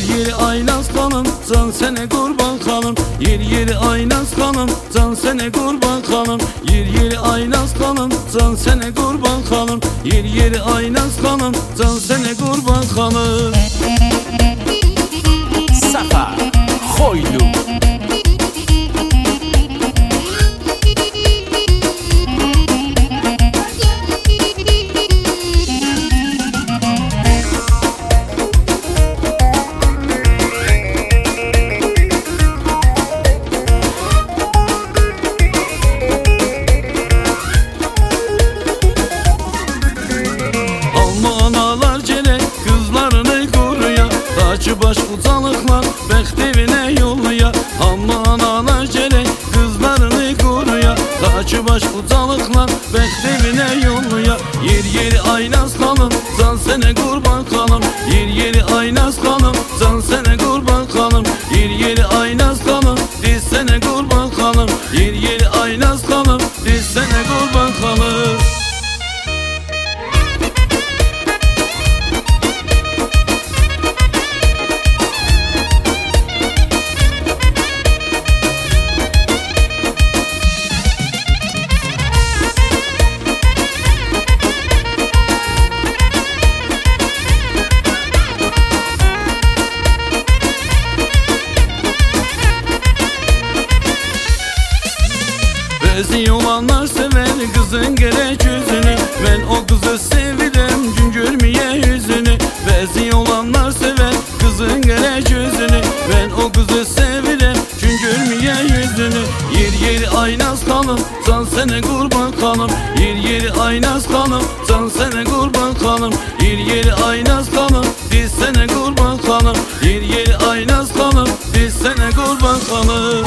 yeri Aynaz xanım, can sənə qurban xanım. Yer yeri Aynaz xanım, can sənə qurban xanım. Yer yeri Aynaz xanım, can sənə qurban xanım. Yer yeri Aynaz xanım, can sənə qurban xanım. Safa Xoylu. Baş ucalıqlar bəxt evinə yolluya. Amma analar gələk qızlarını qoruya. Daki baş ucalıqlar bəxt evinə yolluya. Yer yeri Aynaz xanım, can sənə qurban xanım. Yer yeri Aynaz xanım, can sənə qurban xanım. Yer yeri Aynaz xanım, diz sənə qurban xanım. Yer yeri Aynaz xanım, diz sənə qurban xanım. Bəzi olanlar sever qızın gerek yüzünü. Ben o kızı sevirəm gün görməyə yüzünü. Bəzi olanlar sever kızın gerek yüzünü. Ben o kızı sevirəm gün görməyə yüzünü. Yer yeri Aynaz xanım, can sənə qurban xanım. Yer yeri Aynaz xanım, can sənə qurban xanım. Yer yeri Aynaz xanım, diz sənə qurban xanım. Yer yeri Aynaz xanım, diz sənə qurban xanım.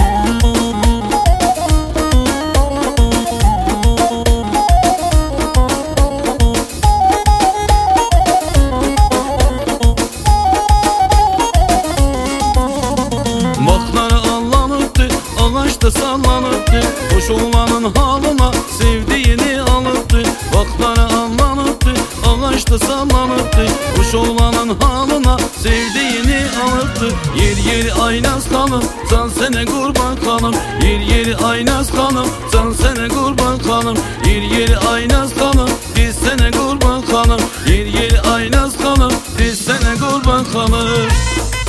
Ağaçta sallanıbdı, hoş olanın halına sevdiğini alıbdı. Vaxtları anlanıbdı, ağaçta sallanıbdı, hoş olanın halına sevdiğini alıbdı. Yer yeri Aynaz xanım, can sənə qurban xanım. Yer yeri Aynaz xanım, can sənə qurban xanım. Yer yeri Aynaz xanım, diz sənə qurban xanım. Yer yeri Aynaz xanım, diz sənə qurban xanım.